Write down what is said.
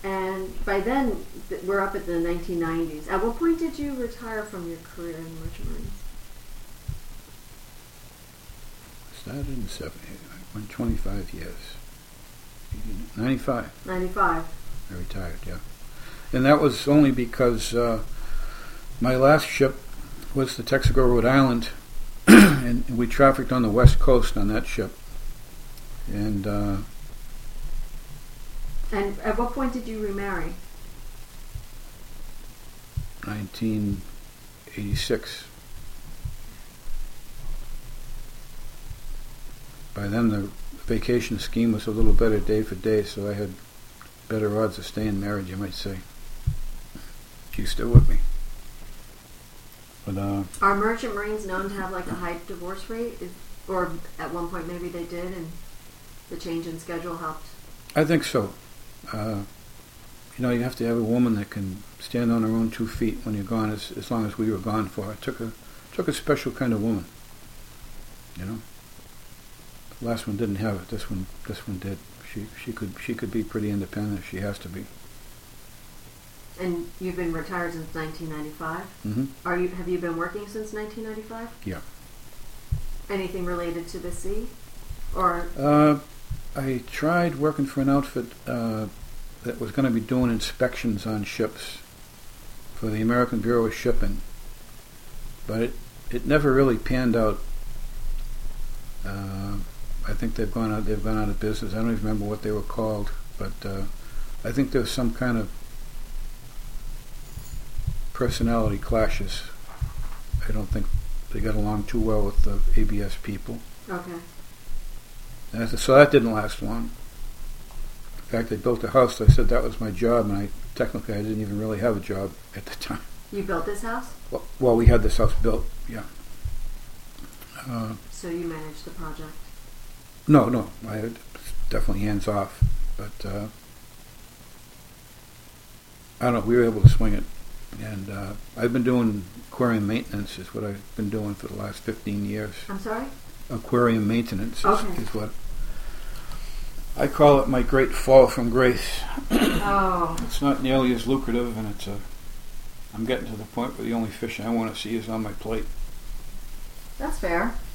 And by then, we're up at the 1990s. At what point did you retire from your career in the Merchant Marines? Started in the 70s. I went 25 years. 95. 95. I retired, yeah. And that was only because my last ship was the Texaco, Rhode Island, and we trafficked on the West Coast on that ship. And at what point did you remarry? 1986. By then the vacation scheme was a little better day for day, so I had better odds of staying married, you might say. She's still with me. But are Merchant Marines known to have like a high divorce rate? Or at one point maybe they did and the change in schedule helped? I think so. You have to have a woman that can stand on her own 2 feet when you're gone, as long as we were gone for. It took a special kind of woman. You know. The last one didn't have it. This one did. She could be pretty independent if she has to be. And you've been retired since 1995? Mm-hmm. Have you been working since 1995? Yeah. Anything related to the sea? Or I tried working for an outfit that was going to be doing inspections on ships for the American Bureau of Shipping, but it never really panned out. I think they've gone out of business. I don't even remember what they were called, but I think there was some kind of personality clashes. I don't think they got along too well with the ABS people. Okay. And so that didn't last long. In fact, they built a house. I said that was my job, and I didn't even really have a job at the time. You built this house? Well, we had this house built, yeah. So you managed the project? No, I was definitely hands off, but I don't know. We were able to swing it, and I've been doing aquarium maintenance. Is what I've been doing for the last 15 years. I'm sorry? Aquarium maintenance Okay. is what I call it. My great fall from grace. Oh. It's not nearly as lucrative, and I'm getting to the point where the only fish I want to see is on my plate. That's fair.